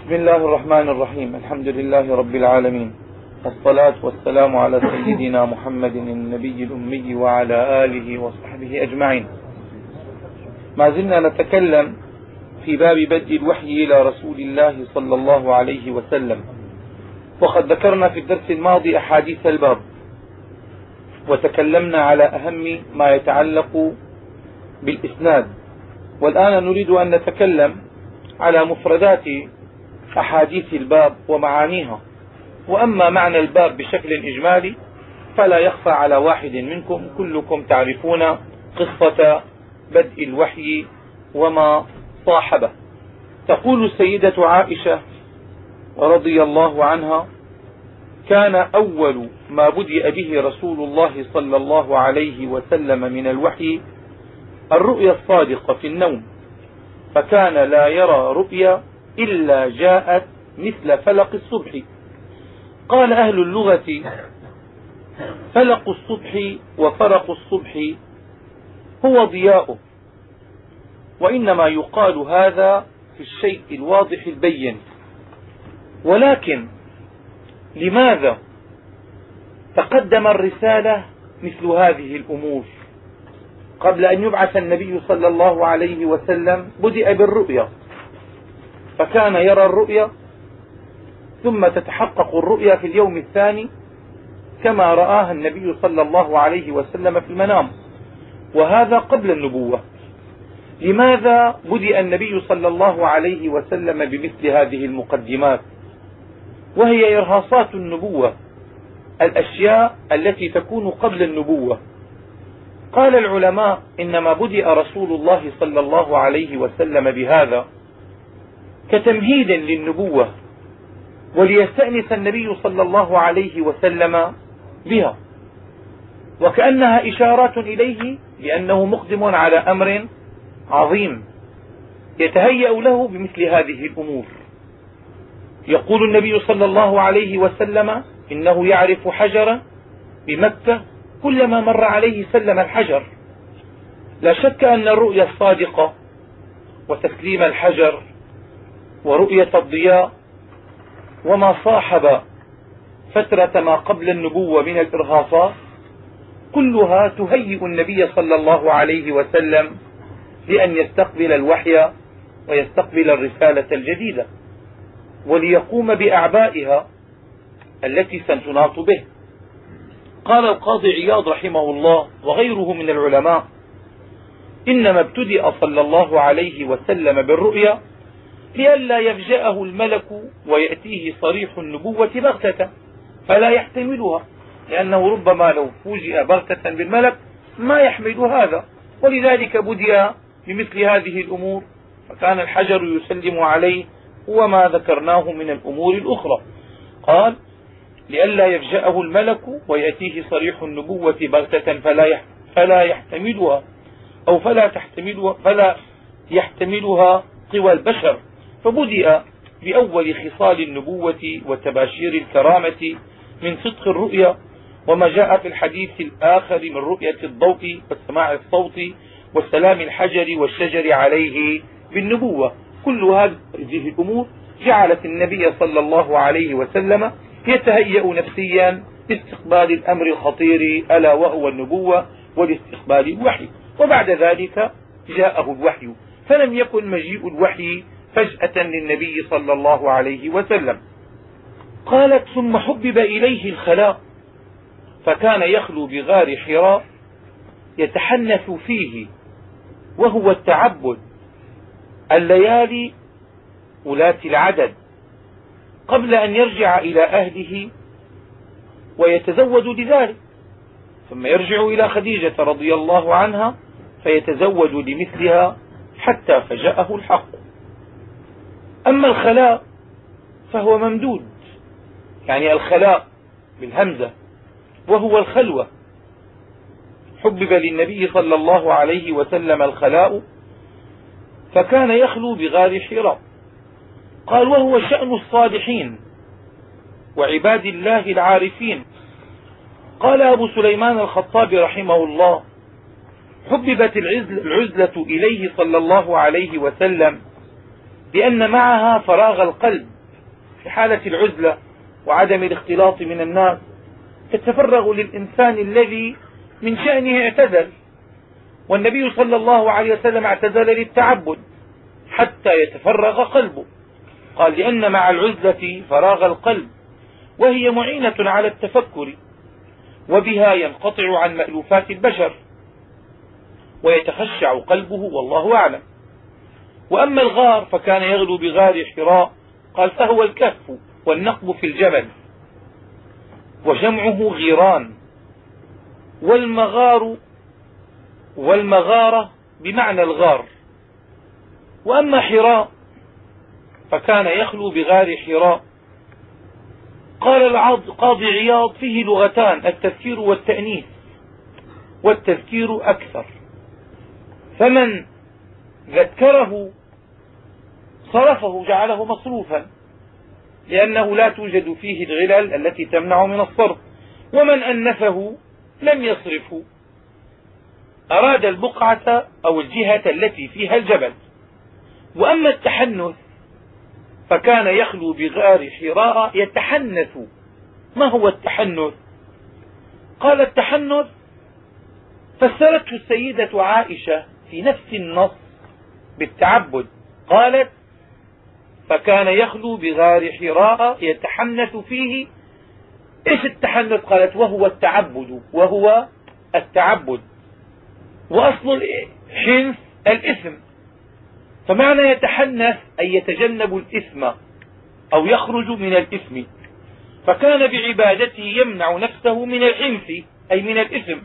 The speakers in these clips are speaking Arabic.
بسم الله الرحمن الرحيم. الحمد لله رب العالمين، والصلاة والسلام على سيدنا محمد النبي الأمي وعلى آله وصحبه أجمعين. ما زلنا نتكلم في باب بدء الوحي إلى رسول الله صلى الله عليه وسلم، وقد ذكرنا في الدرس الماضي أحاديث الباب، وتكلمنا على أهم ما يتعلق بالإسناد، والآن نريد أن نتكلم على مفردات أحاديث الباب ومعانيها. وأما معنى الباب بشكل إجمالي فلا يخفى على واحد منكم، كلكم تعرفون قصة بدء الوحي وما صاحبه. تقول السيدة عائشة رضي الله عنها: كان أول ما بدأ به رسول الله صلى الله عليه وسلم من الوحي الرؤيا الصادقة في النوم، فكان لا يرى رؤيا إلا جاءت مثل فلق الصبح. قال أهل اللغة: فلق الصبح وفرق الصبح هو ضياؤه، وإنما يقال هذا في الشيء الواضح البين. ولكن لماذا تقدم الرسالة مثل هذه الأمور؟ قبل أن يبعث النبي صلى الله عليه وسلم بدأ بالرؤيا، فكان يرى الرؤيا ثم تتحقق الرؤيا في اليوم الثاني كما رآها النبي صلى الله عليه وسلم في المنام، وهذا قبل النبوة. لماذا بدأ النبي صلى الله عليه وسلم بمثل هذه المقدمات وهي إرهاصات النبوة، الأشياء التي تكون قبل النبوة؟ قال العلماء: إنما بدأ رسول الله صلى الله عليه وسلم بهذا كتمهيد للنبوة، وليستأنس النبي صلى الله عليه وسلم بها، وكأنها إشارات إليه بأنه مقدم على أمر عظيم يتهيأ له بمثل هذه الأمور. يقول النبي صلى الله عليه وسلم: إنه يعرف حجرا بمكة كلما مر عليه سلم الحجر. لا شك أن الرؤيا الصادقة وتسليم الحجر ورؤية الضياء وما صاحب فترة ما قبل النبوة من الإرهاصات كلها تهيئ النبي صلى الله عليه وسلم لأن يستقبل الوحي ويستقبل الرسالة الجديدة وليقوم بأعبائها التي ستناط به. قال القاضي عياض رحمه الله وغيره من العلماء: إنما ابتدأ صلى الله عليه وسلم بالرؤيا لئلا يفجأه الملك ويأتيه صريح النبوة بغتة فلا يحتملها، لأنه ربما لو فوجئ بغتة بالملك ما يحمل هذا، ولذلك بدأ بمثل هذه الأمور، فكان الحجر يسلم عليه وما ذكرناه من الأمور الأخرى. قال: لئلا يفجأه الملك ويأتيه صريح النبوة بغتة فلا يحتملها أو فلا يحتملها قوى البشر، فبدأ بأول خصال النبوة وتباشير الكرامة من صدق الرؤيا، وما جاء في الحديث الآخر من رؤية الضوء والسماع الصوت والسلام الحجر والشجر عليه بالنبوة. كل هذه الأمور جعلت النبي صلى الله عليه وسلم يتهيأ نفسيا لاستقبال الأمر الخطير ألا وهو النبوة ولاستقبال الوحي. وبعد ذلك جاءه الوحي، فلم يكن مجيء الوحي فجأة للنبي صلى الله عليه وسلم. قالت: ثم حبب إليه الخلاء، فكان يخلو بغار حراء يتحنث فيه، وهو التعبد، الليالي أولات العدد، قبل أن يرجع إلى أهله ويتزود لذلك، ثم يرجع إلى خديجة رضي الله عنها فيتزود لمثلها حتى فجاءه الحق. أما الخلاء فهو ممدود، يعني الخلاء بالهمزة، وهو الخلوة. حبب للنبي صلى الله عليه وسلم الخلاء فكان يخلو بغار حراء. قال: وهو شأن الصالحين وعباد الله العارفين. قال أبو سليمان الخطابي رحمه الله: حببت العزلة إليه صلى الله عليه وسلم لأن معها فراغ القلب في حالة العزلة وعدم الاختلاط من الناس تتفرغ للإنسان الذي من شأنه اعتزل، والنبي صلى الله عليه وسلم اعتزل للتعبد حتى يتفرغ قلبه. قال لأن مع العزلة فراغ القلب، وهي معينة على التفكر، وبها ينقطع عن مألوفات البشر ويتخشع قلبه، والله أعلم. وأما الغار فكان يغلو بغار حراء، قال فهو الكهف والنقب في الجبل، وجمعه غيران، والمغارة بمعنى الغار. وأما حراء فكان يخلو بغار حراء. قال القاضي عياض فيه لغتان، التذكير والتأنيث، والتذكير أكثر، فمن ذكره صرفه جعله مصروفا، لأنه لا توجد فيه الغلل التي تمنع من الصرف، ومن أنفه لم يصرفه، أراد البقعة أو الجهة التي فيها الجبل. وأما التحنث فكان يخلو بغار حراء يتحنث. ما هو التحنث؟ قال التحنث فسرته السيدة عائشة في نفس النص بالتعبد، قالت فكان يخلو بغار حراء يتحنث فيه. ايش التحنث؟ قالت وهو التعبد، وهو التعبد، وأصل الحنث الإثم، فمعنى يتحنث أي يتجنب الإثم أو يخرج من الإثم، فكان بعبادته يمنع نفسه من الحنث أي من الإثم.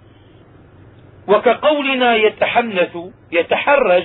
وكقولنا يتحنث يتحرج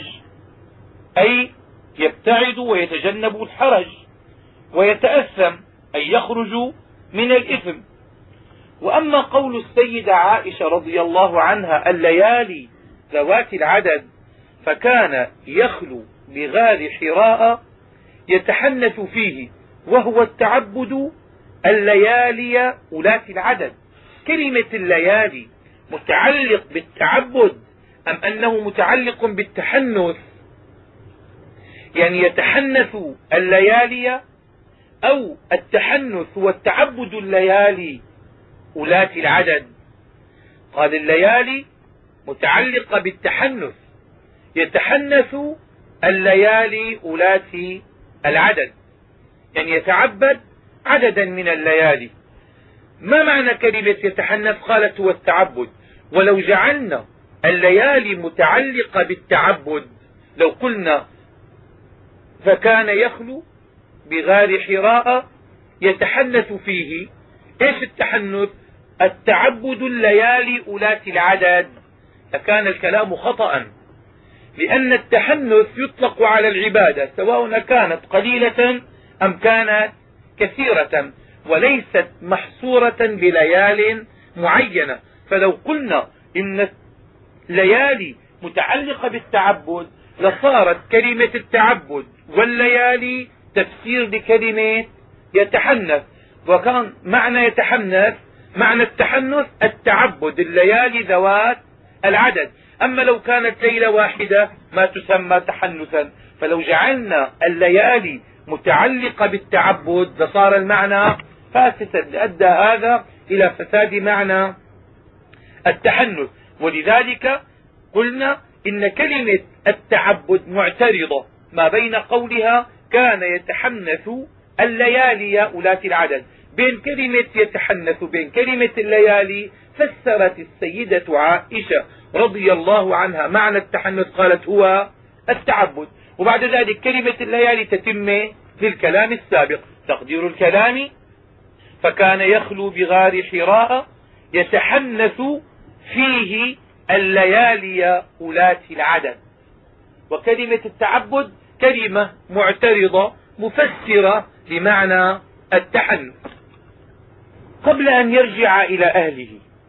أي يبتعد ويتجنب الحرج، ويتأثم أي يخرج من الإثم. وأما قول السيدة عائشة رضي الله عنها الليالي ذوات العدد فكان يخلو بغار حراء يتحنث فيه وهو التعبد الليالي أولات العدد. كلمة الليالي متعلق بالتعبد أم أنه متعلق بالتحنث؟ يعني يتحنث الليالي أو التحنث والتعبد الليالي أولات العدد؟ قال الليالي متعلقة بالتحنث، يتحنث الليالي أولات العدد، يعني يتعبد عددا من الليالي. ما معنى كلمة يتحنث؟ قالت هو التعبد. ولو جعلنا الليالي متعلقة بالتعبد، لو قلنا فكان يخلو بغار حراء يتحنث فيه، ايش التحنث؟ التعبد الليالي أولات العدد، لكان الكلام خطأ، لأن التحنث يطلق على العبادة سواء كانت قليلة أم كانت كثيرة، وليست محصورة بليال معينة. فلو قلنا إن الليالي متعلقة بالتعبد لصارت كلمة التعبد والليالي تفسير لكلمة يتحنث، وكان معنى يتحنث معنى التحنث التعبد الليالي ذوات العدد. أما لو كانت ليلة واحدة ما تسمى تحنثا. فلو جعلنا الليالي متعلقة بالتعبد لصار المعنى فاسدا، أدى هذا إلى فساد معنى التحنث. ولذلك قلنا إن كلمة التعبد معترضة ما بين قولها كان يتحنث الليالي أولات العدد بين كلمة يتحنث بين كلمة الليالي. فسرت السيدة عائشة رضي الله عنها معنى التحنث، قالت هو التعبد، وبعد ذلك كلمة الليالي تتم للكلام السابق. تقدير الكلام فكان يخلو بغار حراء يتحنث فيه الليالي أولات العدد. وكلمة التعبد كلمة معترضة مفسرة لمعنى التحنث. قبل أن يرجع إلى أهله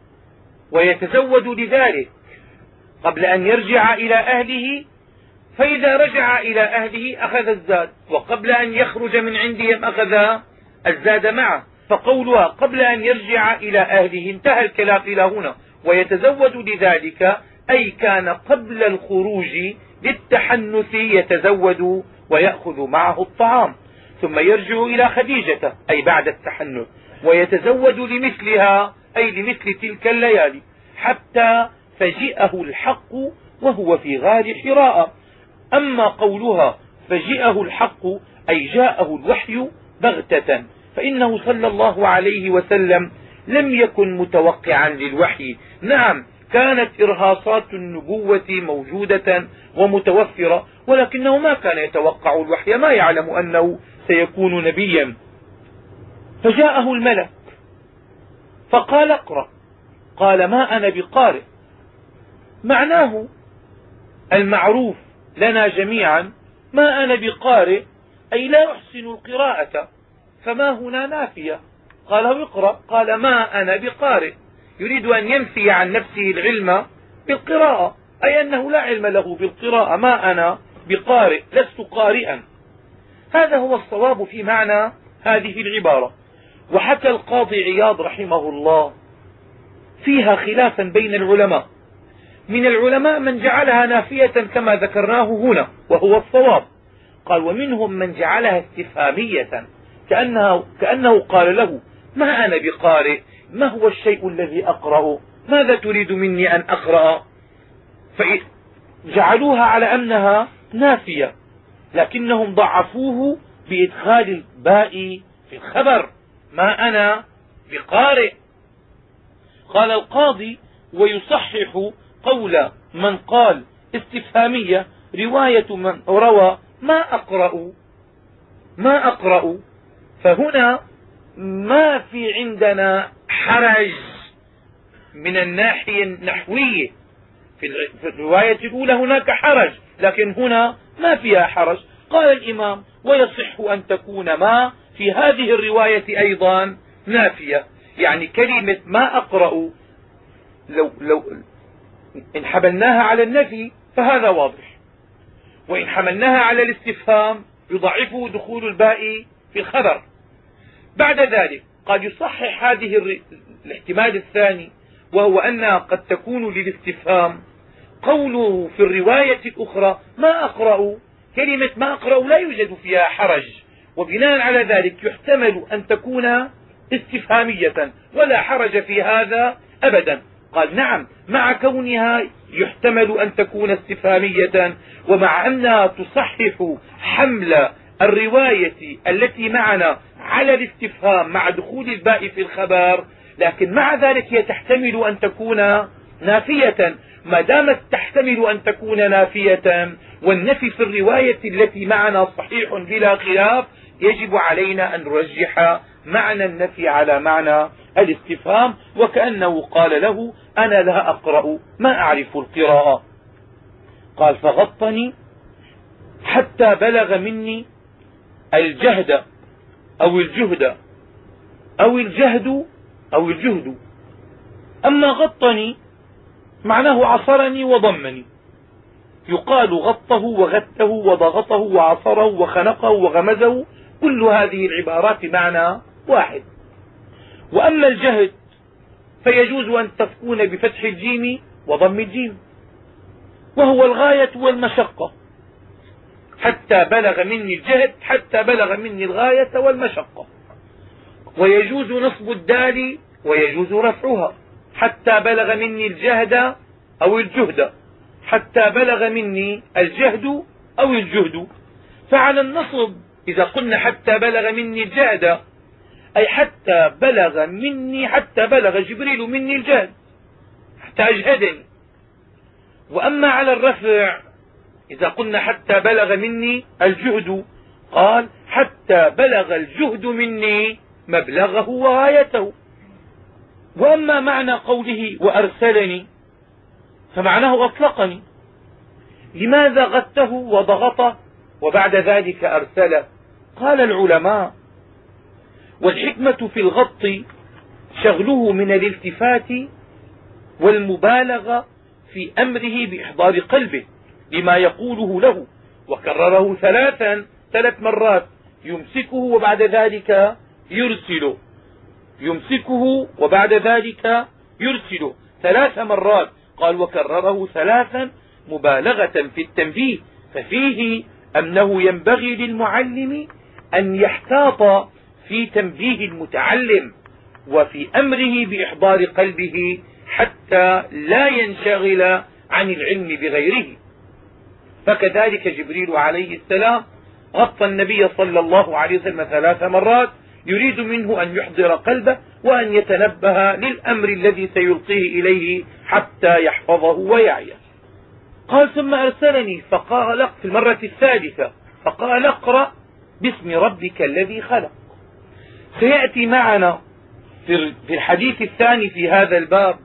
ويتزود لذلك، قبل أن يرجع إلى أهله، فإذا رجع إلى أهله أخذ الزاد، وقبل أن يخرج من عندهم أخذ الزاد معه. فقولها قبل أن يرجع إلى أهله انتهى الكلام إلى هنا. ويتزود لذلك أي كان قبل الخروج للتحنث يتزود ويأخذ معه الطعام. ثم يرجع إلى خديجة أي بعد التحنث ويتزود لمثلها أي لمثل تلك الليالي حتى فجئه الحق وهو في غار حراء. أما قولها فجئه الحق أي جاءه الوحي بغتة، فإنه صلى الله عليه وسلم لم يكن متوقعا للوحي. نعم كانت إرهاصات النبوة موجودة ومتوفرة، ولكنه ما كان يتوقع الوحي، ما يعلم أنه سيكون نبيا. فجاءه الملك فقال اقرأ، قال ما أنا بقارئ. معناه المعروف لنا جميعا ما أنا بقارئ أي لا أحسن القراءة، فما هنا نافية. قال له اقرأ، قال ما أنا بقارئ، يريد أن ينفي عن نفسه العلم بالقراءة، أي أنه لا علم له بالقراءة، ما أنا بقارئ لست قارئا. هذا هو الصواب في معنى هذه العبارة. وحكى القاضي عياض رحمه الله فيها خلافا بين العلماء، من العلماء من جعلها نافية كما ذكرناه هنا وهو الصواب، قال ومنهم من جعلها استفهامية كأنه قال له ما أنا بقارئ، ما هو الشيء الذي أقرأ، ماذا تريد مني أن أقرأ، فجعلوها على أنها نافية، لكنهم ضعفوه بإدخال الباء في الخبر ما أنا بقارئ. قال القاضي ويصحح قول من قال استفهامية رواية من روى ما أقرأ، فهنا ما في عندنا حرج من الناحية النحوية. في الرواية الأولى هناك حرج، لكن هنا ما فيها حرج. قال الإمام ويصح أن تكون ما في هذه الرواية أيضا نافية، يعني كلمة ما أقرأ لو إن حملناها على النفي فهذا واضح، وإن حملناها على الاستفهام يضعفه دخول الباء في الخبر. بعد ذلك قد يصحح هذه الاحتمال الثاني، وهو أنها قد تكون للاستفهام. قوله في الرواية الأخرى ما أقرأ، كلمة ما أقرأ لا يوجد فيها حرج، وبناء على ذلك يحتمل أن تكون استفهامية ولا حرج في هذا أبدا. قال نعم مع كونها يحتمل أن تكون استفهامية، ومع أنها تصحح حمل الرواية التي معنا على الاستفهام مع دخول الباء في الخبر، لكن مع ذلك هي تحتمل أن تكون نافية. ما دامت تحتمل أن تكون نافية والنفي في الرواية التي معنا صحيح بلا خلاف، يجب علينا أن نرجح معنى النفي على معنى الاستفهام، وكأنه قال له أنا لا أقرأ ما أعرف القراءة. قال فغطني حتى بلغ مني الجهد أو الجهد أو الجهد أو الجهد. أما غطني معناه عصرني وضمني، يقال غطه وغته وضغطه وعصره وخنقه وغمزه، كل هذه العبارات معنى واحد. وأما الجهد فيجوز أن تكون بفتح الجيم وضم الجيم، وهو الغاية والمشقة. حتى بلغ مني الجهد حتى بلغ مني الغاية والمشقة. ويجوز نصب الدال ويجوز رفعها، حتى بلغ مني الجهد أو الجهد، حتى بلغ مني الجهد أو الجهد. فعلى النصب إذا قلنا حتى بلغ مني الجهد أي حتى بلغ مني، حتى بلغ جبريل مني الجهد حتى أجهدني. وأما على الرفع إذا قلنا حتى بلغ مني الجهد، قال حتى بلغ الجهد مني مبلغه وغايته. وأما معنى قوله وأرسلني فمعناه أطلقني. لماذا غته وضغطه وبعد ذلك أرسله؟ قال العلماء والحكمة في الغط شغله من الالتفات والمبالغة في أمره بإحضار قلبه لما يقوله له، وكرره ثلاث مرات، يمسكه وبعد ذلك يرسله، يمسكه وبعد ذلك يرسله 3 مرات. قال وكرره 3 مبالغة في التنبيه، ففيه أنه ينبغي للمعلم أن يحتاط في تنبيه المتعلم وفي أمره بإحضار قلبه حتى لا ينشغل عن العلم بغيره. فكذلك جبريل عليه السلام غطى النبي صلى الله عليه وسلم 3 مرات يريد منه أن يحضر قلبه وأن يتنبه للأمر الذي سيلقيه إليه حتى يحفظه ويعيه. قال ثم أرسلني فقال في المرة الثالثة فقال اقرأ باسم ربك الذي خلق. سيأتي معنا في الحديث الثاني في هذا الباب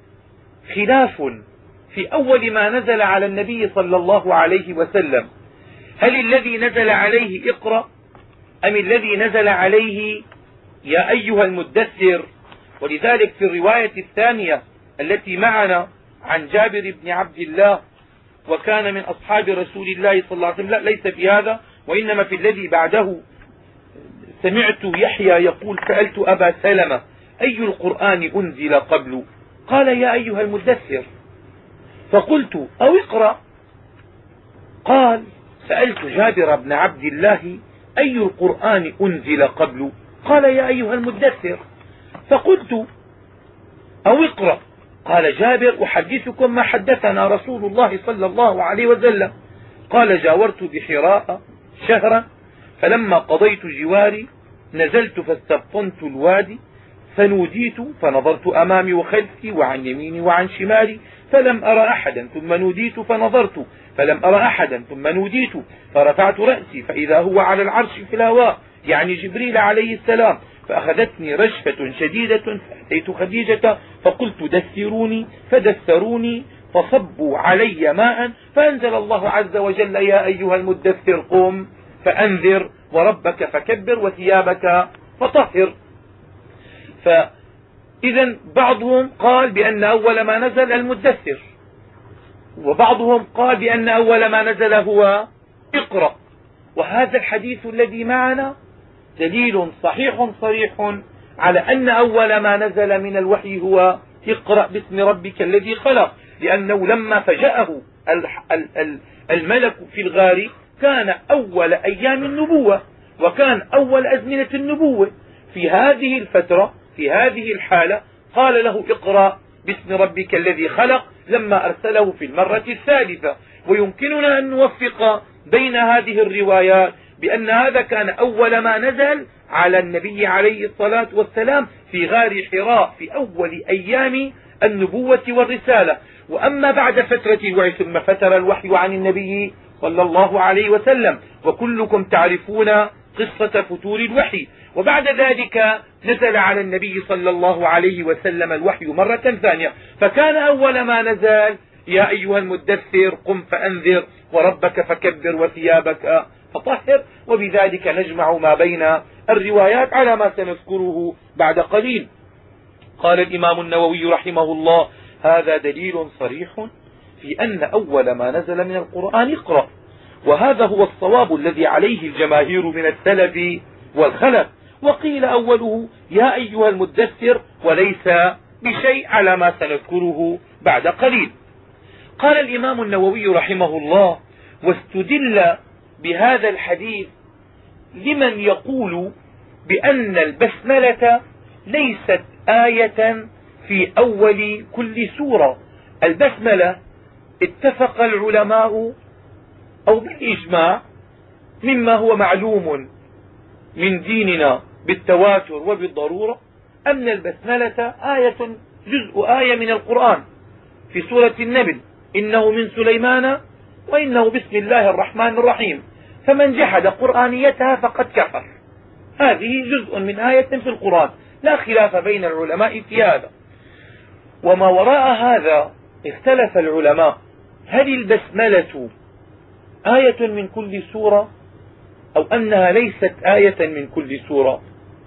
خلاف في أول ما نزل على النبي صلى الله عليه وسلم، هل الذي نزل عليه اقرأ أم الذي نزل عليه يا أيها المدثر؟ ولذلك في الرواية الثانية التي معنا عن جابر بن عبد الله وكان من أصحاب رسول الله صلى الله عليه وسلم، لا ليس في هذا وإنما في الذي بعده، سمعت يحيى يقول سألت أبا سلمة أي القرآن أنزل قبل؟ قال يا أيها المدثر. فقلت أو اقرأ. قال سألت جابر بن عبد الله أي القرآن أنزل قبل؟ قال يا أيها المدثر. فقلت أو اقرأ. قال جابر أحدثكم ما حدثنا رسول الله صلى الله عليه وسلم. قال جاورت بحراء شهرا فلما قضيت جواري نزلت فاستبطنت الوادي فنوديت فنظرت أمامي وخلفي وعن يميني وعن شمالي فلم أرى أحدا ثم نوديت فنظرت فلم أرى أحدا ثم نوديت فرفعت رأسي فإذا هو على العرش في الهواء يعني جبريل عليه السلام فأخذتني رجفة شديدة فأتيت خديجة فقلت دثروني فدثروني فصبوا علي ماء فأنزل الله عز وجل يا أيها المدثر قم فأنذر وربك فكبر وثيابك فطهر. فإذا بعضهم قال بأن أول ما نزل المدثر وبعضهم قال بأن أول ما نزل هو اقرأ. وهذا الحديث الذي معنا دليل صحيح صريح على أن أول ما نزل من الوحي هو اقرأ باسم ربك الذي خلق، لأنه لما فجأه الملك في الغار كان أول أيام النبوة وكان أول أزمنة النبوة. في هذه الفترة في هذه الحالة قال له اقرأ باسم ربك الذي خلق لما أرسله في المرة الثالثة. ويمكننا أن نوفق بين هذه الروايات بأن هذا كان أول ما نزل على النبي عليه الصلاة والسلام في غار حراء في أول أيام النبوة والرسالة. وأما بعد فترة الوحي ثم فتر الوحي عن النبي صلى الله عليه وسلم وكلكم تعرفون قصة فتور الوحي. وبعد ذلك نزل على النبي صلى الله عليه وسلم الوحي مرة ثانية، فكان أول ما نزل يا أيها المدثر قم فأنذر وربك فكبر وثيابك فطهر. وبذلك نجمع ما بين الروايات على ما سنذكره بعد قليل. قال الإمام النووي رحمه الله هذا دليل صريح في أن أول ما نزل من القرآن اقرأ، وهذا هو الصواب الذي عليه الجماهير من السلف والخلف. وقيل أوله يا أيها المدثر وليس بشيء على ما سنذكره بعد قليل. قال الإمام النووي رحمه الله واستدل بهذا الحديث لمن يقول بأن البسملة ليست آية في أول كل سورة. البسملة اتفق العلماء أو بالإجماع مما هو معلوم من ديننا بالتواتر وبالضرورة أن البسملة جزء آية من القرآن في سورة النمل إنه من سليمان وإنه بسم الله الرحمن الرحيم فمن جحد قرآنيتها فقد كفر. هذه جزء من آية في القرآن لا خلاف بين العلماء في هذا. وما وراء هذا اختلف العلماء هل البسملة آية من كل سورة أو أنها ليست آية من كل سورة.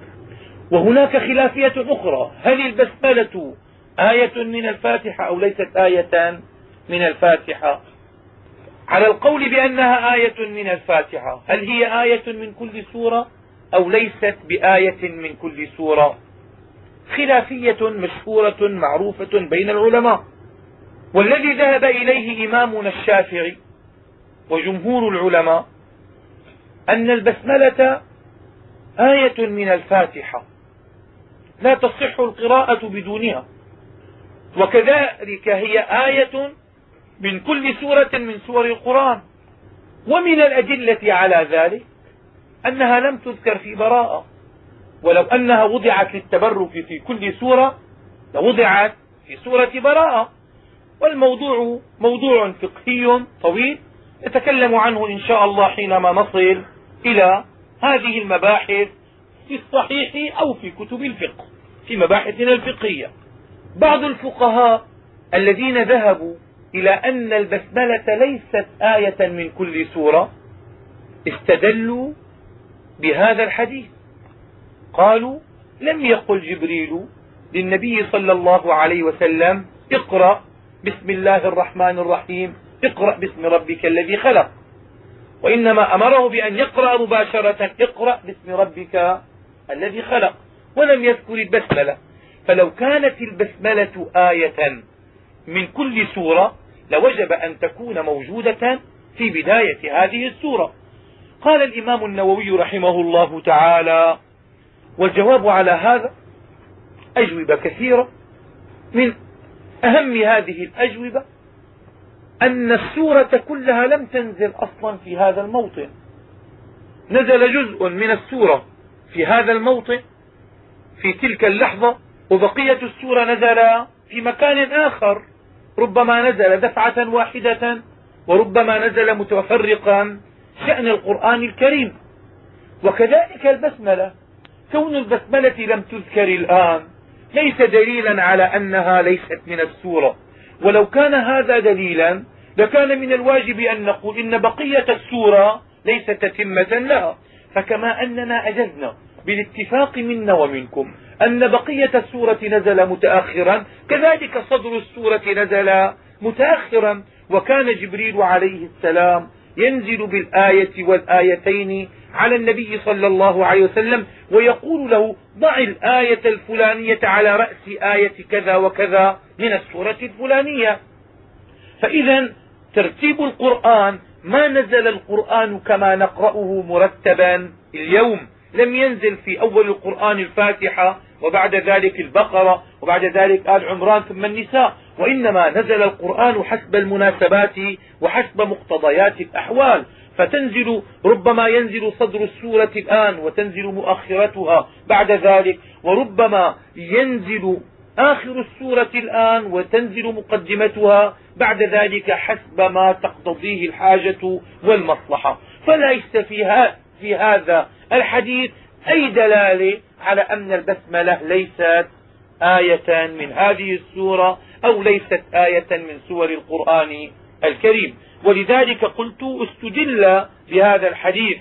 وهناك خلافية أخرى هل البسملة آية من الفاتحة أو ليست آية من الفاتحة. على القول بأنها آية من الفاتحة هل هي آية من كل سورة أو ليست بآية من كل سورة؟ خلافية مشهورة معروفة بين العلماء. والذي ذهب إليه إمامنا الشافعي وجمهور العلماء أن البسملة آية من الفاتحة لا تصح القراءة بدونها، وكذلك هي آية من كل سورة من سور القرآن. ومن الأدلة على ذلك أنها لم تذكر في براءة، ولو أنها وضعت للتبرك في كل سورة لوضعت في سورة براءة. والموضوع موضوع فقهي طويل نتكلم عنه إن شاء الله حينما نصل إلى هذه المباحث في الصحيح أو في كتب الفقه، في مباحثنا الفقهية. بعض الفقهاء الذين ذهبوا إلى أن البسملة ليست آية من كل سورة استدلوا بهذا الحديث. قالوا: لم يقل جبريل للنبي صلى الله عليه وسلم: اقرأ بسم الله الرحمن الرحيم، اقرأ باسم ربك الذي خلق، وإنما أمره بأن يقرأ مباشرة: اقرأ باسم ربك الذي خلق، ولم يذكر البسملة. فلو كانت البسملة آية من كل سورة لوجب أن تكون موجودة في بداية هذه السورة. قال الإمام النووي رحمه الله تعالى: والجواب على هذا أجوبة كثيرة. من أهم هذه الأجوبة أن السورة كلها لم تنزل أصلا في هذا الموطن، نزل جزء من السورة في هذا الموطن في تلك اللحظة، وبقية السورة نزل في مكان آخر، ربما نزل دفعة واحدة وربما نزل متفرقا شأن القرآن الكريم. وكذلك البسملة، كون البسملة لم تذكر الآن ليس دليلا على أنها ليست من السورة، ولو كان هذا دليلا لكان من الواجب أن نقول إن بقية السورة ليست تتمة لها. فكما أننا أجزنا بالاتفاق منا ومنكم أن بقية السورة نزل متأخرا، كذلك صدر السورة نزل متأخرا. وكان جبريل عليه السلام ينزل بالآية والآيتين على النبي صلى الله عليه وسلم ويقول له: ضع الآية الفلانية على رأس آية كذا وكذا من السورة الفلانية. فإذا ترتيب القرآن، ما نزل القرآن كما نقرأه مرتبا اليوم، لم ينزل في أول القرآن الفاتحة وبعد ذلك البقرة وبعد ذلك آل عمران ثم النساء، وإنما نزل القرآن حسب المناسبات وحسب مقتضيات الأحوال. فتنزل، ربما ينزل صدر السورة الآن وتنزل مؤخرتها بعد ذلك، وربما ينزل آخر السورة الآن وتنزل مقدمتها بعد ذلك حسب ما تقتضيه الحاجة والمصلحة. فليس في هذا الحديث أي دلالة على أن البسملة ليست آية من هذه السورة أو ليست آية من سور القرآن الكريم. ولذلك قلت استدل بهذا الحديث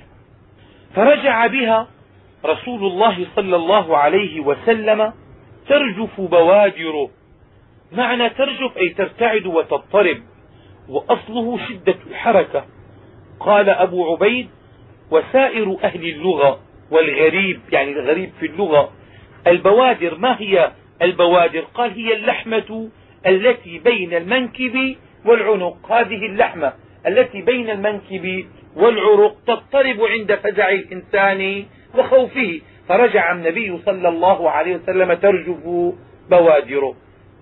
فرجع بها رسول الله صلى الله عليه وسلم ترجف بوادره. معنى ترجف أي ترتعد وتضطرب، وأصله شدة الحركة. قال أبو عبيد: وسائر أهل اللغة والغريب، يعني الغريب في اللغة، البوادر. ما هي البوادر؟ قال: هي اللحمة التي بين المنكب والعنق. هذه اللحمة التي بين المنكب والعرق تضطرب عند فزع الإنسان وخوفه. فرجع النبي صلى الله عليه وسلم ترجف بوادره،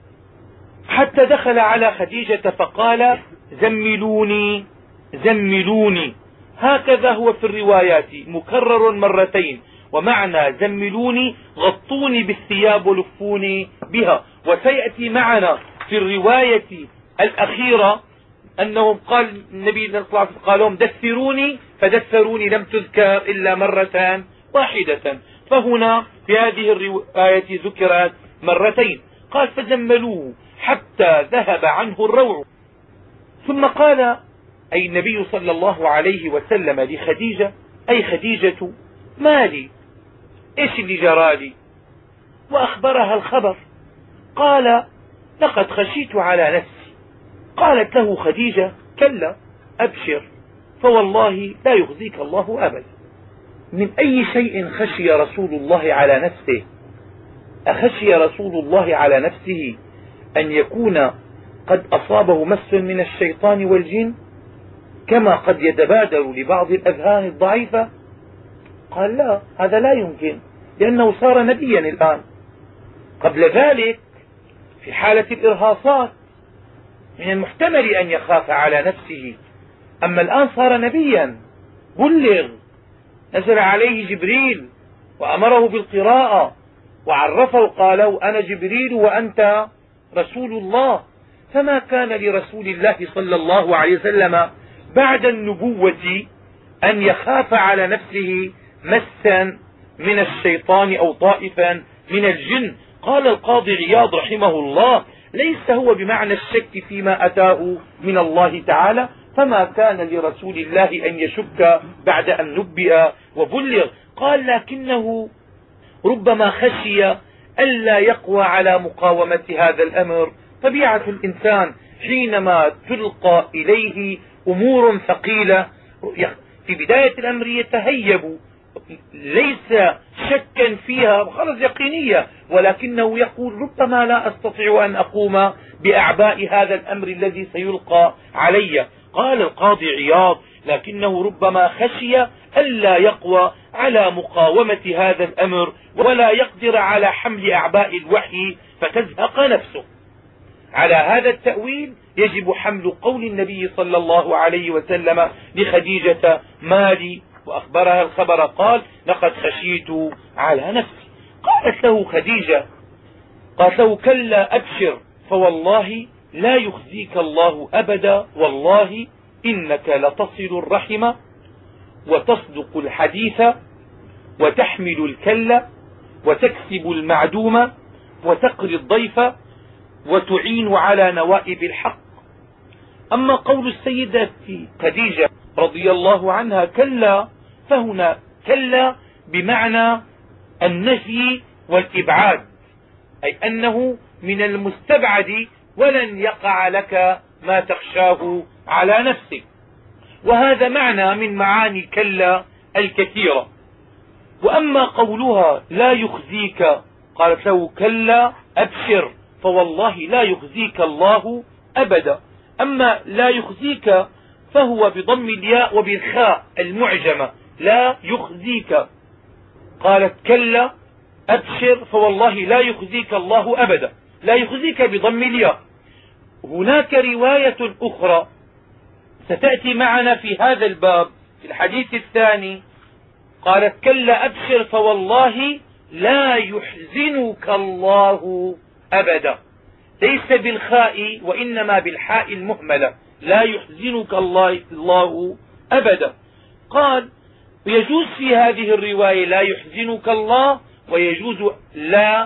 حتى دخل على خديجة فقال: زملوني زملوني. هكذا هو في الروايات مكرر مرتين، ومعنى زملوني غطوني بالثياب ولفوني بها. وسيأتي معنا في الرواية الأخيرة أنهم قال النبي صلى الله عليه وسلم قال لهم: دثروني، فدثروني لم تذكر إلا مرة واحدة. فهنا في هذه الرواية ذكرت مرتين. قال: فزملوه حتى ذهب عنه الروع. ثم قال أي النبي صلى الله عليه وسلم لخديجة: أي خديجة، ما لي؟ إيش اللي جرالي؟ وأخبرها الخبر. قال: لقد خشيت على نفسي. قالت له خديجة: كلا، أبشر، فوالله لا يخزيك الله أبدا. من أي شيء خشي رسول الله على نفسه؟ أخشي رسول الله على نفسه أن يكون قد أصابه مس من الشيطان والجن كما قد يتبادر لبعض الأذهان الضعيفة؟ قال لا، هذا لا يمكن، لأنه صار نبيا الآن. قبل ذلك في حالة الإرهاصات من المحتمل أن يخاف على نفسه، أما الآن صار نبيا بلغ، نزل عليه جبريل وأمره بالقراءة وعرفه، قالوا أنا جبريل وأنت رسول الله. فما كان لرسول الله صلى الله عليه وسلم بعد النبوة أن يخاف على نفسه مسا من الشيطان أو طائفا من الجن. قال القاضي عياض رحمه الله: ليس هو بمعنى الشك فيما أتاه من الله تعالى، فما كان لرسول الله أن يشك بعد أن نبئ وبلغ. قال: لكنه ربما خشي ألا يقوى على مقاومة هذا الأمر. طبيعة الإنسان حينما تلقى إليه أمور ثقيلة في بداية الأمر يتهيب، ليس شكا فيها خلاص يقينية، ولكنه يقول ربما لا أستطيع أن أقوم بأعباء هذا الأمر الذي سيلقى علي. قال القاضي عياض: لكنه ربما خشي ألا يقوى على مقاومة هذا الأمر ولا يقدر على حمل أعباء الوحي فتزهق نفسه. على هذا التأويل يجب حمل قول النبي صلى الله عليه وسلم لخديجة: مالي، وأخبرها الخبر، قال: لقد خشيت على نفسي. قالت له خديجة، قالت له: كلا أبشر فوالله لا يخزيك الله أبدا، والله إنك لتصل الرحم وتصدق الحديث وتحمل الكل وتكسب المعدوم وتقري الضيف وتعين على نوائب الحق. أما قول السيدة خديجة رضي الله عنها كلا، فهنا كلا بمعنى النفي والإبعاد، أي أنه من المستبعد ولن يقع لك ما تخشاه على نفسك. وهذا معنى من معاني كلا الكثيرة. وأما قولها لا يخزيك، قالت له: كلا أبشر فوالله لا يخزيك الله أبدا. أما لا يخزيك فهو بضم الياء وبالخاء المعجمة، لا يخزيك. قالت: كلا أبشر فوالله لا يخزيك الله أبدا، لا يخزيك بضم الياء. هناك رواية أخرى ستأتي معنا في هذا الباب في الحديث الثاني، قالت: كلا أبشر فوالله لا يحزنك الله أبدا، ليس بالخاء وإنما بالحاء المهملة، لا يحزنك الله أبدا. قال: ويجوز في هذه الرواية لا يحزنك الله، ويجوز لا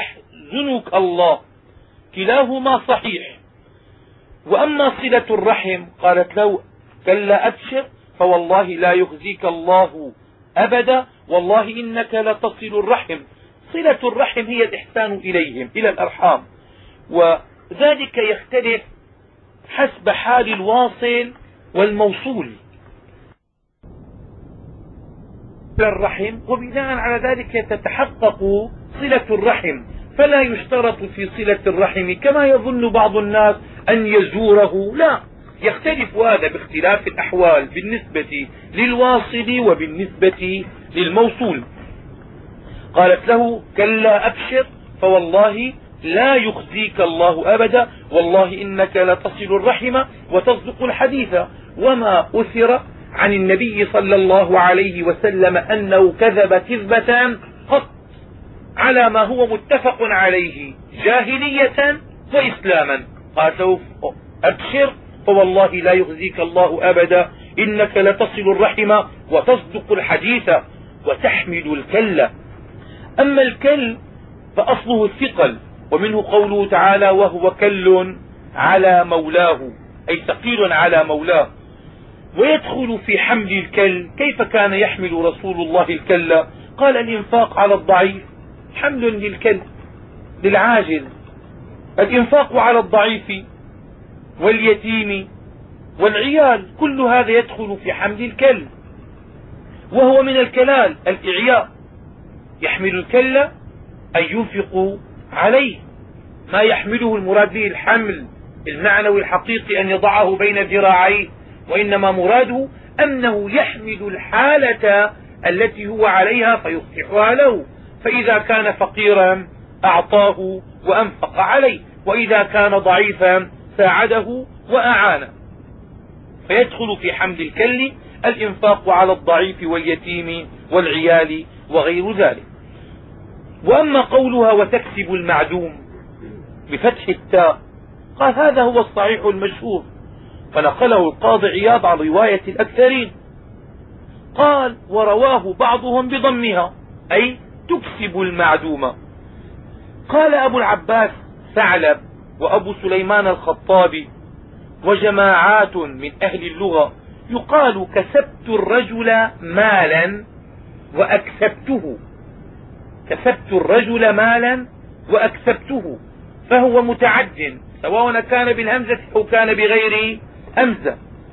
يحزنك الله، كلاهما صحيح. وأما صلة الرحم، قالت له: كلا أبشر فوالله لا يخزيك الله أبدا، والله إنك لتصل الرحم. صلة الرحم هي الإحسان إليهم، إلى الأرحام، وذلك يختلف حسب حال الواصل والموصول الرحم، وبناء على ذلك تتحقق صلة الرحم. فلا يشترط في صلة الرحم كما يظن بعض الناس أن يزوره، لا، يختلف هذا باختلاف الأحوال بالنسبة للواصل وبالنسبة للموصول. قالت له: كلا أبشر فوالله لا يخزيك الله أبدا، والله إنك لتصل الرحم وتصدق الحديث. وما أثر عن النبي صلى الله عليه وسلم أنه كذب كذبة قط على ما هو متفق عليه جاهلية وإسلاما. قالت له: أبشر فوالله لا يخزيك الله أبدا، إنك لتصل الرحم وتصدق الحديث وتحمل الكل. أما الكل فأصله الثقل، ومنه قوله تعالى: وهو كل على مولاه، أي ثقيل على مولاه. ويدخل في حمل الكل، كيف كان يحمل رسول الله الكل؟ قال: الإنفاق على الضعيف حمل للكل للعاجز، الإنفاق على الضعيف واليتيم والعيال، كل هذا يدخل في حمل الكل. وهو من الكلال الإعياء، يحمل الكل أن ينفق عليه، ما يحمله المراد به الحمل المعنوي الحقيقي أن يضعه بين ذراعيه، وإنما مراده أنه يحمل الحالة التي هو عليها فيصلحها له، فإذا كان فقيرا أعطاه وأنفق عليه، وإذا كان ضعيفا ساعده وأعانه. فيدخل في حمل الكل الإنفاق على الضعيف واليتيم والعيال وغير ذلك. وأما قولها وتكسب المعدوم بفتح التاء، قال هذا هو الصحيح المشهور، فنقله القاضي عياض عن رواية الأكثرين. قال ورواه بعضهم بضمها أي تكسب المعدوم. قال أبو العباس ثعلب وأبو سليمان الخطابي وجماعات من أهل اللغة يقال كسبت الرجل مالا وأكسبته، كسبت الرجل مالا وأكسبته، فهو متعد سواء كان بالهمزة أو كان بغير همزة.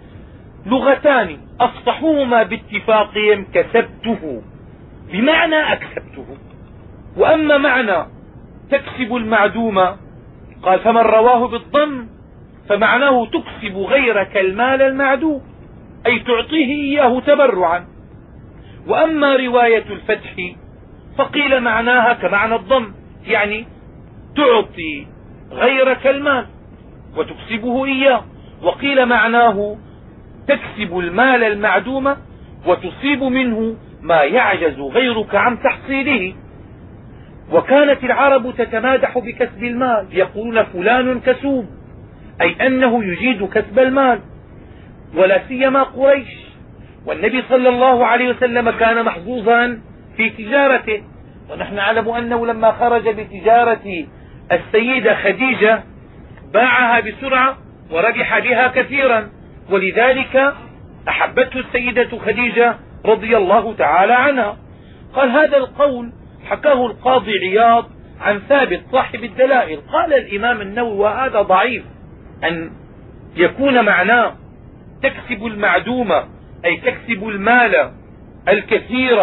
لغتان أفصحهما باتفاقهم كسبته بمعنى أكسبته. وأما معنى تكسب المعدوم قال فمن رواه بالضم فمعناه تكسب غيرك المال المعدوم، أي تعطيه إياه تبرعا. وأما رواية الفتح فقيل معناها كمعنى الضم، يعني تعطي غيرك المال وتكسبه إياه. وقيل معناه تكسب المال المعدوم وتصيب منه ما يعجز غيرك عن تحصيله. وكانت العرب تتمادح بكسب المال، يقولون فلان كسوب، أي أنه يجيد كسب المال، ولا سيما قريش. والنبي صلى الله عليه وسلم كان محظوظا في تجارته، ونحن نعلم أنه لما خرج بتجارة السيدة خديجة باعها بسرعة وربح بها كثيرا، ولذلك أحبته السيدة خديجة رضي الله تعالى عنها. قال هذا القول حكاه القاضي عياض عن ثابت صاحب الدلائل. قال الإمام النووي وهذا ضعيف، أن يكون معناه تكسب المعدوم أي تكسب المال الكثير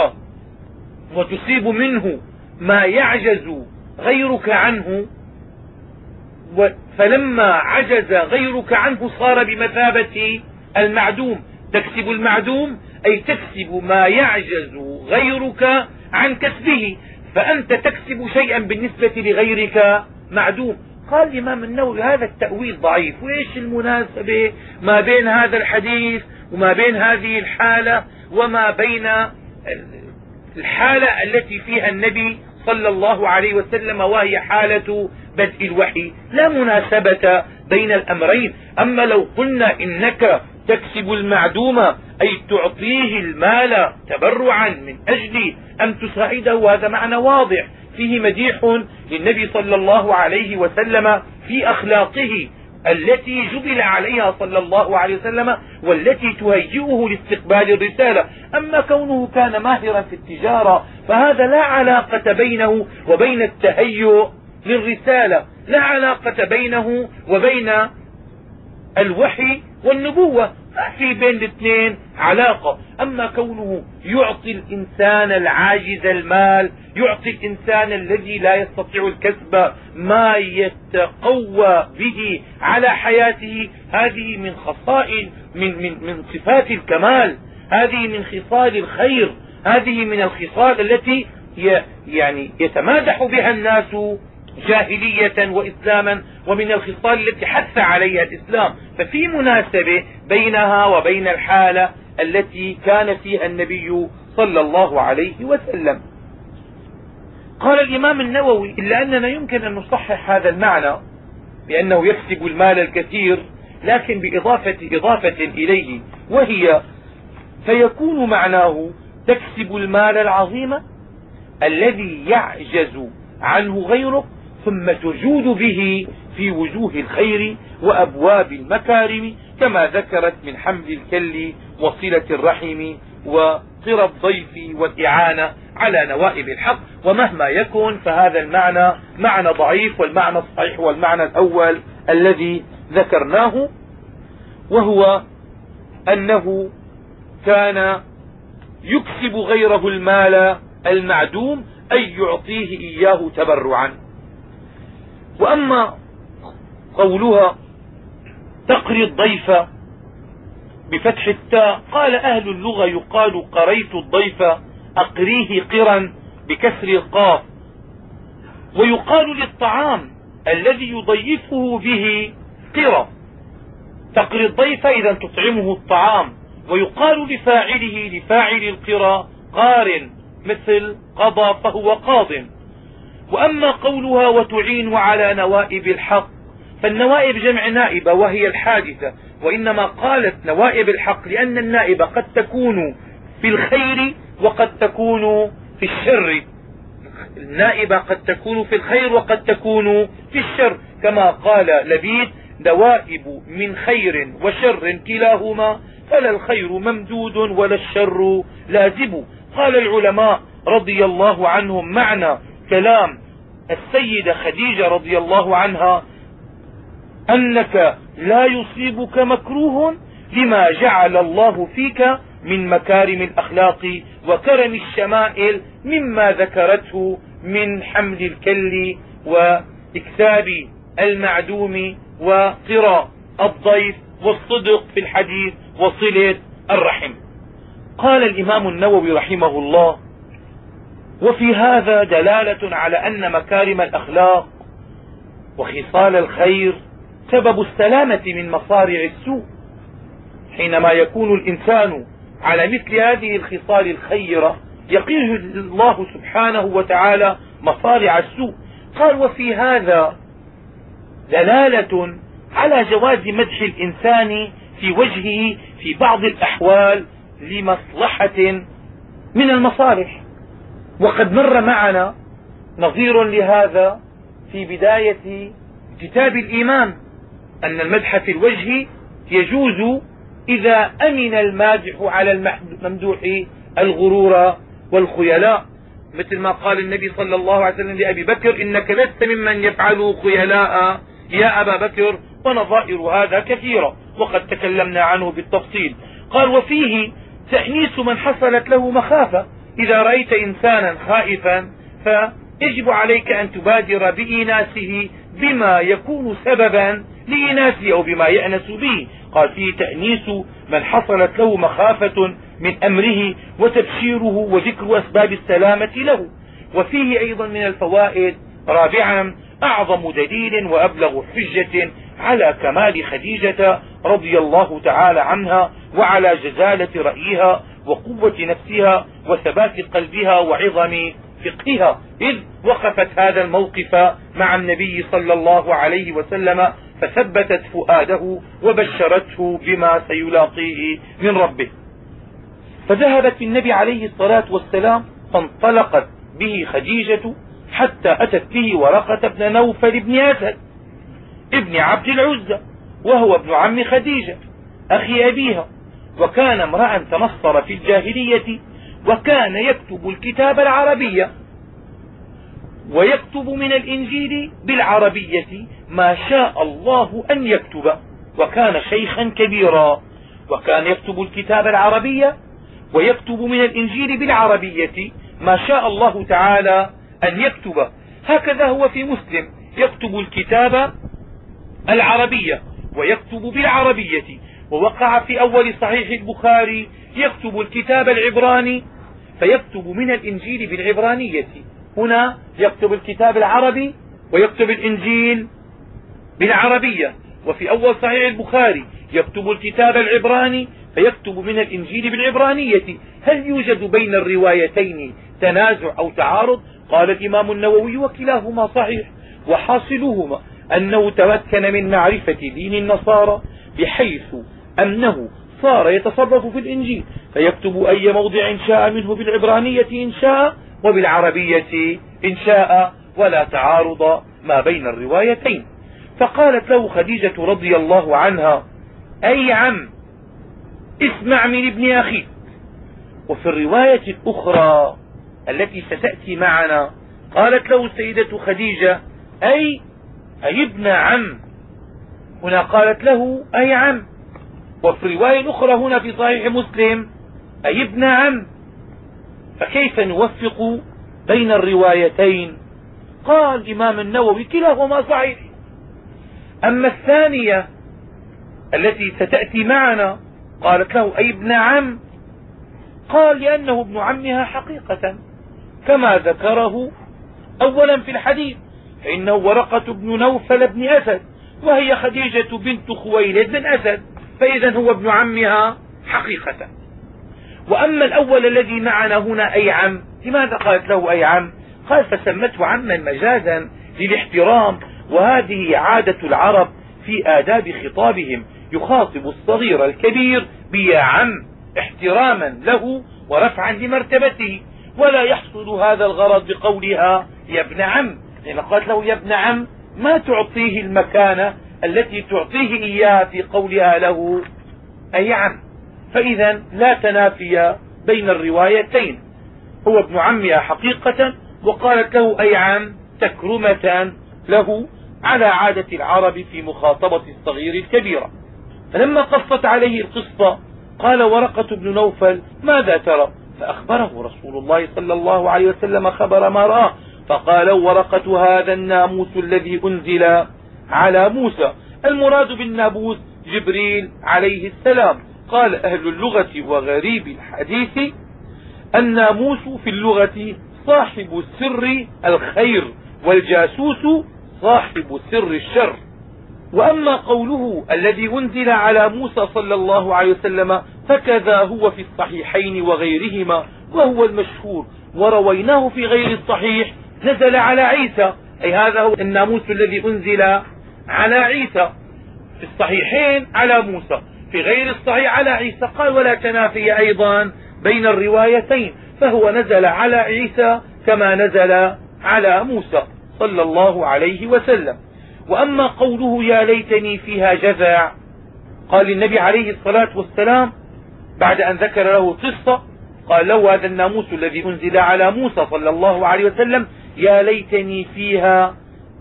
وتصيب منه ما يعجز غيرك عنه، فلما عجز غيرك عنه صار بمثابة المعدوم. تكسب المعدوم أي تكسب ما يعجز غيرك عن كسبه، فأنت تكسب شيئا بالنسبة لغيرك معدوم. قال الإمام النووي هذا التأويل ضعيف، وإيش المناسبة ما بين هذا الحديث وما بين هذه الحالة وما بين الحالة التي فيها النبي صلى الله عليه وسلم وهي حالة بدء الوحي؟ لا مناسبة بين الأمرين. أما لو قلنا إنك تكسب المعدوم أي تعطيه المال تبرعا من أجل أن تساعده، هذا معنى واضح فيه مديح للنبي صلى الله عليه وسلم في أخلاقه التي جبل عليها صلى الله عليه وسلم والتي تهيئه لاستقبال الرسالة. أما كونه كان ماهرا في التجارة فهذا لا علاقة بينه وبين التهيؤ للرسالة، لا علاقة بينه وبين الوحي والنبوة، ما في بين الاثنين علاقة. أما كونه يعطي الإنسان العاجز المال، يعطي الإنسان الذي لا يستطيع الكسب ما يتقوى به على حياته، هذه من خصائل من صفات الكمال، هذه من خصال الخير، هذه من الخصال التي يعني يتمادح بها الناس جاهلية وإسلاما، ومن الخصال التي حث عليها الإسلام. ففي مناسبة بينها وبين الحالة التي كان فيها النبي صلى الله عليه وسلم. قال الإمام النووي إلا أننا يمكن أن نصحح هذا المعنى بأنه يكسب المال الكثير، لكن بإضافة إليه، وهي فيكون معناه تكسب المال العظيم الذي يعجز عنه غيرك ثم تجود به في وجوه الخير وأبواب المكارم، كما ذكرت من حمل الكل وصلة الرحم وقرى الضيف والإعانة على نوائب الحق. ومهما يكن فهذا المعنى معنى ضعيف، والمعنى الصحيح هو المعنى الأول الذي ذكرناه، وهو أنه كان يكسب غيره المال المعدوم أي يعطيه إياه تبرعا. وأما قولها تقري الضيف بفتح التاء، قال أهل اللغة يقال قريت الضيف أقريه قرا بكسر القاف. ويقال للطعام الذي يضيفه به قرا، تقري الضيف إذا تطعمه الطعام. ويقال لفاعل القرى قار، مثل قضى فهو قاض. وأما قولها وتعين على نوائب الحق، فالنوائب جمع نائبة وهي الحادثة، وإنما قالت نوائب الحق لأن النائبة قد تكون في الخير وقد تكون في الشر. النائبة قد تكون في الخير وقد تكون في الشر، كما قال لبيد: نوائب من خير وشر كلاهما، فلا الخير ممدود ولا الشر لازب. قال العلماء رضي الله عنهم معنى كلام السيدة خديجة رضي الله عنها: أنك لا يصيبك مكروه لما جعل الله فيك من مكارم الأخلاق وكرم الشمائل، مما ذكرته من حمل الكل واكساب المعدوم وقراء الضيف والصدق في الحديث وصلة الرحم. قال الإمام النووي رحمه الله: وفي هذا دلالة على أن مكارم الأخلاق وخصال الخير سبب السلامة من مصارع السوء. حينما يكون الإنسان على مثل هذه الخصال الخيرة يقيه الله سبحانه وتعالى مصارع السوء. قال: وفي هذا دلالة على جواز مدح الإنسان في وجهه في بعض الأحوال لمصلحة من المصالح. وقد مر معنا نظير لهذا في بداية كتاب الإيمان، أن المدح في الوجه يجوز إذا أمن المادح على الممدوح الغرور والخيلاء، مثل ما قال النبي صلى الله عليه وسلم لأبي بكر: إنك لست ممن يفعل خيلاء يا أبا بكر. ونظائر هذا كثيرة وقد تكلمنا عنه بالتفصيل. قال: وفيه تأنيس من حصلت له مخافة. إذا رأيت إنسانا خائفا فيجب عليك أن تبادر بإيناسه بما يكون سببا لإيناسه أو بما يأنس به. قال: فيه تأنيس من حصلت له مخافة من أمره وتبشيره وذكر أسباب السلامة له. وفيه أيضا من الفوائد: رابعا، أعظم دليل وأبلغ حجة على كمال خديجة رضي الله تعالى عنها وعلى جزالة رأيها وقوة نفسها وثبات قلبها وعظم فقهها، إذ وقفت هذا الموقف مع النبي صلى الله عليه وسلم فثبتت فؤاده وبشرته بما سيلاقيه من ربه. فذهبت النبي عليه الصلاة والسلام فانطلقت به خديجة حتى أتت به ورقة بن نوفل بن أسد ابن عبد العزى، وهو ابن عم خديجة أخي أبيها، وكان امرأ تنصر في الجاهلية، وكان يكتب الكتاب العربية ويكتب من الإنجيل بالعربية ما شاء الله أن يكتب، وكان شيخا كبيرا، وكان يكتب الكتاب العربية ويكتب من الإنجيل بالعربية ما شاء الله تعالى أن يكتب. هكذا هو في مسلم، يكتب الكتاب العربية ويكتب بالعربية. ووقع في أول صحيح البخاري يكتب الكتاب العبراني فيكتب من الإنجيل بالعبرانية. هنا يكتب الكتاب العربي ويكتب الإنجيل بالعربية. وفي أول صحيح البخاري يكتب الكتاب العبراني فيكتب من الإنجيل بالعبرانية. هل يوجد بين الروايتين تنازع أو تعارض؟ قال الإمام النووي: وكلاهما صحيح، وحاصلهما أنه تمكن من معرفة دين النصارى بحيث أنه صار يتصرف في الإنجيل فيكتب أي موضع شاء منه بالعبرانية إن شاء وبالعربية إن شاء، ولا تعارض ما بين الروايتين. فقالت له خديجة رضي الله عنها: أي عم، اسمع من ابن أخيك. وفي الرواية الأخرى التي ستأتي معنا قالت له السيدة خديجة: أي ابن عم. هنا قالت له أي عم، وفي الرواية الأخرى هنا في صحيح مسلم أي ابن عم. فكيف نوفق بين الروايتين؟ قال الإمام النووي: كلاهما صحيح. أما الثانية التي ستأتي معنا قالت له أي ابن عم، قال لأنه ابن عمها حقيقة كما ذكره أولا في الحديث، فإنه ورقة بن نوفل بن أسد وهي خديجة بنت خويلد بن أسد، فإذا هو ابن عمها حقيقة. وأما الأول الذي معنا هنا أي عم، لماذا قالت له أي عم؟ قال فسمته عما مجازا للاحترام، وهذه عادة العرب في آداب خطابهم، يخاطب الصغير الكبير بيا عم احتراما له ورفعا لمرتبته، ولا يحصل هذا الغرض بقولها يا ابن عم، لأن قالت له يا ابن عم ما تعطيه المكانة التي تعطيه إياها في قولها له أي عم. فإذا لا تنافي بين الروايتين، هو ابن عمها حقيقة وقالت له أي عم تكرمة له على عادة العرب في مخاطبة الصغير الكبيرة. فلما قصت عليه القصة قال ورقة بن نوفل ماذا ترى؟ فأخبره رسول الله صلى الله عليه وسلم خبر ما رآه، فقال ورقة هذا الناموس الذي أنزل على موسى. المراد بالناموس جبريل عليه السلام. قال أهل اللغة وغريب الحديث الناموس في اللغة صاحب سر الخير، والجاسوس صاحب سر الشر. وأما قوله الذي أنزل على موسى صلى الله عليه وسلم فكذا هو في الصحيحين وغيرهما، وهو المشهور، ورويناه في غير الصحيح نزل على عيسى، أي هذا هو الناموس الذي أنزل على عيسى، في الصحيحين على موسى، في غير الصحيح على عيسى. قال ولا تنافي أيضا بين الروايتين، فهو نزل على عيسى كما نزل على موسى صلى الله عليه وسلم. وأما قوله يا ليتني فيها جذع، قال النبي عليه الصلاة والسلام بعد أن ذكر له القصة قال له هذا الناموس الذي أنزل على موسى صلى الله عليه وسلم يا ليتني فيها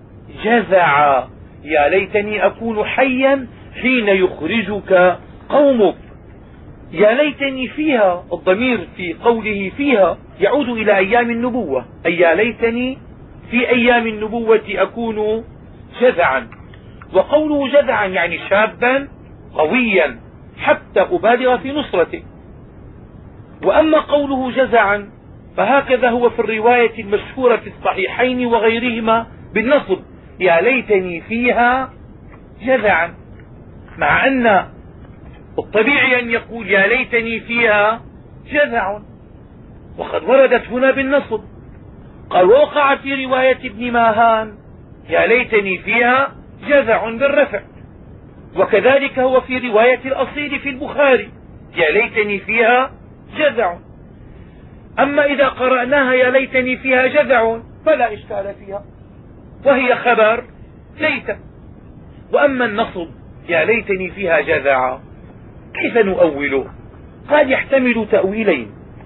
جذع، يا ليتني أكون حيا حين يخرجك قومك. يا ليتني فيها، الضمير في قوله فيها يعود إلى أيام النبوة، أي يا ليتني في أيام النبوة أكون جذعا. وقوله جذعا يعني شابا قويا حتى أبالغ في نصرته. وأما قوله جزعا فهكذا هو في الرواية المشهورة في الصحيحين وغيرهما بالنصب، يا ليتني فيها جذعا، مع أن الطبيعي أن يقول يا ليتني فيها جذع، وقد وردت هنا بالنصب. قال ووقع في رواية ابن ماهان يا ليتني فيها جذع بالرفع، وكذلك هو في رواية الأصيل في البخاري يا ليتني فيها جذع. أما إذا قرأناها يا ليتني فيها جذع فلا إشكال فيها، وهي خبر ليت. وأما النصب يا ليتني فيها جذع كيف نؤوله؟ قال يحتمل تأويلين.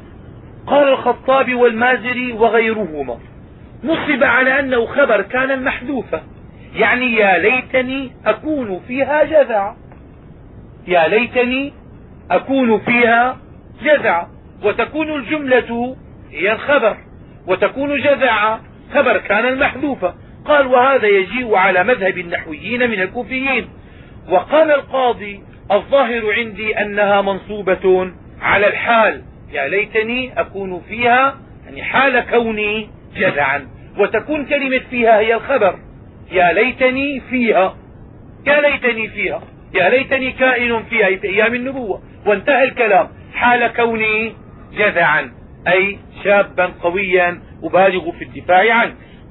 قال الخطابي والمازري وغيرهما نصب على أنه خبر كان محذوفة، يعني يا ليتني أكون فيها جذع، يا ليتني أكون فيها جذع، وتكون الجملة هي الخبر، وتكون جذع خبر كان المحذوفة. قال وهذا يجيء على مذهب النحويين من الكوفيين. وقال القاضي الظاهر عندي أنها منصوبة على الحال، يا ليتني أكون فيها يعني حال كوني جذعا، وتكون كلمة فيها هي الخبر، يا ليتني فيها، يا ليتني فيها، يا ليتني كائن فيها في أيام النبوة، وانتهى الكلام، حال كوني جذعا أي شابا قويا أبالغ في الدفاع عنه.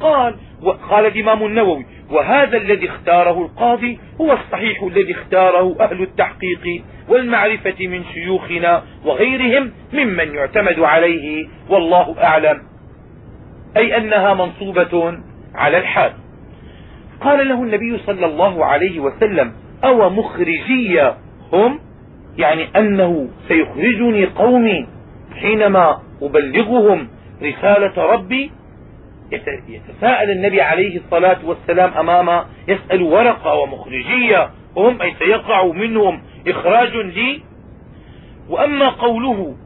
قال الإمام النووي وهذا الذي اختاره القاضي هو الصحيح الذي اختاره أهل التحقيق والمعرفة من شيوخنا وغيرهم ممن يعتمد عليه والله أعلم، أي أنها منصوبة على الحال. قال له النبي صلى الله عليه وسلم أو مخرجي هم، يعني أنه سيخرجني قومي حينما أبلغهم رسالة ربي. يتساءل النبي عليه الصلاة والسلام أمام يسأل ورقة ومخرجية هم، أي سيقع منهم إخراج لي. وأما قوله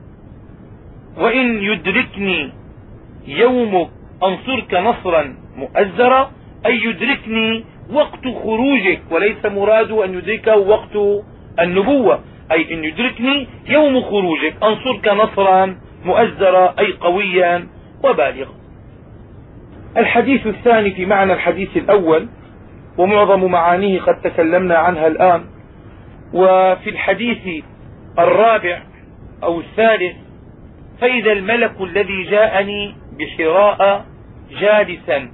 وإن يدركني يومك أنصرك نصرا مؤزرا، أي يدركني وقت خروجك، وليس مراد أن يدركه وقت النبوة، أي إن يدركني يوم خروجك أنصرك نصرا مؤزرا أي قويا وبالغا. الحديث الثاني في معنى الحديث الأول، ومعظم معانيه قد تكلمنا عنها الآن. وفي الحديث الرابع أو الثالث: فإذا الملك الذي جاءني بحراء جالسا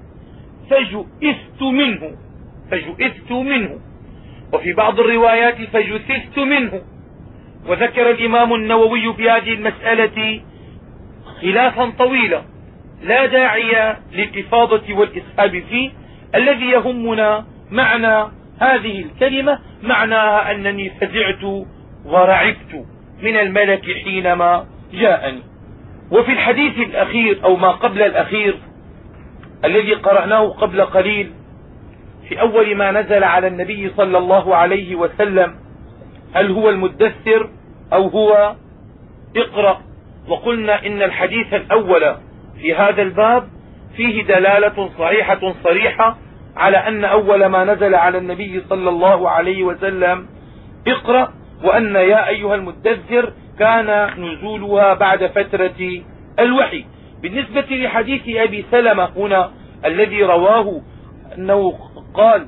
فجئت منه، وفي بعض الروايات فجثثت منه. وذكر الإمام النووي في هذه المسألة خلافا طويلا لا داعي للإفاضة والإسهاب فيه. الذي يهمنا معنى هذه الكلمة، معناها أنني فزعت ورعبت من الملك حينما جاءني. وفي الحديث الأخير أو ما قبل الأخير الذي قرأناه قبل قليل، في أول ما نزل على النبي صلى الله عليه وسلم: هل هو المدثر أو هو اقرأ؟ وقلنا إن الحديث الأول في هذا الباب فيه دلالة صريحة على أن أول ما نزل على النبي صلى الله عليه وسلم اقرأ، وأن يا أيها المدثر كان نزولها بعد فترة الوحي. بالنسبة لحديث أبي سلمة هنا الذي رواه أنه قال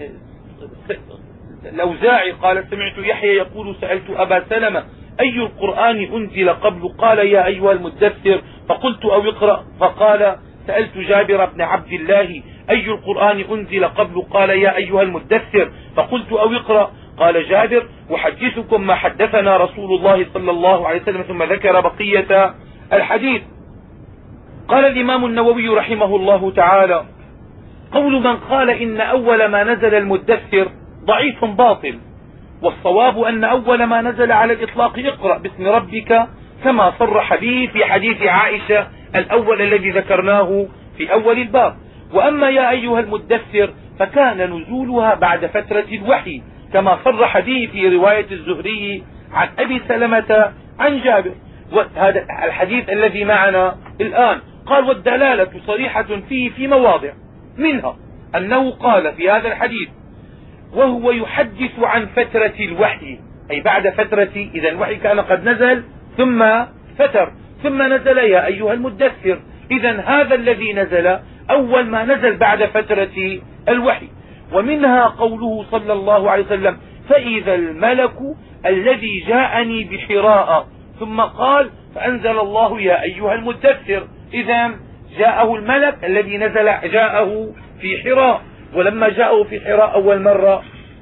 الأوزاعي قال: سمعت يحيى يقول: سألت أبا سلمة أي القرآن أنزل قبل؟ قال: يا أيها المدثر. فقلت: أو اقرأ. فقال: سألت جابر بن عبد الله أي القرآن أنزل قبل؟ قال: يا أيها المدثر. فقلت: أو اقرأ. قال جابر: أحدثكم ما حدثنا رسول الله صلى الله عليه وسلم. ثم ذكر بقية الحديث. قال الإمام النووي رحمه الله تعالى: قول من قال إن أول ما نزل المدثر ضعيف باطل، والصواب أن أول ما نزل على الإطلاق اقرأ باسم ربك، كما صرح به في حديث عائشة الأول الذي ذكرناه في أول الباب. وأما يا أيها المدثر فكان نزولها بعد فترة الوحي، كما صرح به في رواية الزهري عن أبي سلمة عن جابر. وهذا الحديث الذي معنا الآن قال: والدلالة صريحة فيه في مواضع، منها أنه قال في هذا الحديث: وهو يحدث عن فترة الوحي، أي بعد فترة، إذا الوحي كان قد نزل ثم فتر، ثم نزل يا أيها المدثر. إذا هذا الذي نزل أول ما نزل بعد فترة الوحي. ومنها قوله صلى الله عليه وسلم: فإذا الملك الذي جاءني بحراء، ثم قال: فأنزل الله يا أيها المدثر. إذا جاءه الملك الذي نزل جاءه في حراء، ولما جاءه في حراء أول مرة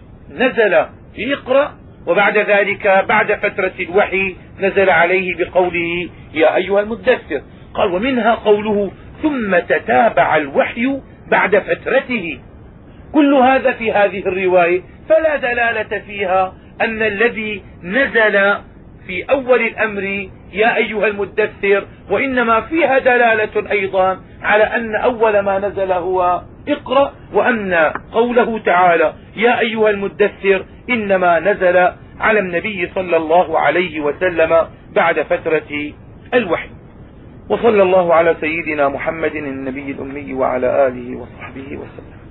نزل في اقرأ، وبعد ذلك بعد فترة الوحي نزل عليه بقوله يا أيها المدثر. قال: ومنها قوله: ثم تتابع الوحي بعد فترته. كل هذا في هذه الرواية فلا دلالة فيها أن الذي نزل في أول الأمر يا أيها المدثر، وإنما فيها دلالة أيضا على أن أول ما نزل هو اقرأ، وأن قوله تعالى يا أيها المدثر إنما نزل على النبي صلى الله عليه وسلم بعد فترة الوحي. وصلى الله على سيدنا محمد النبي الأمي وعلى آله وصحبه وسلم.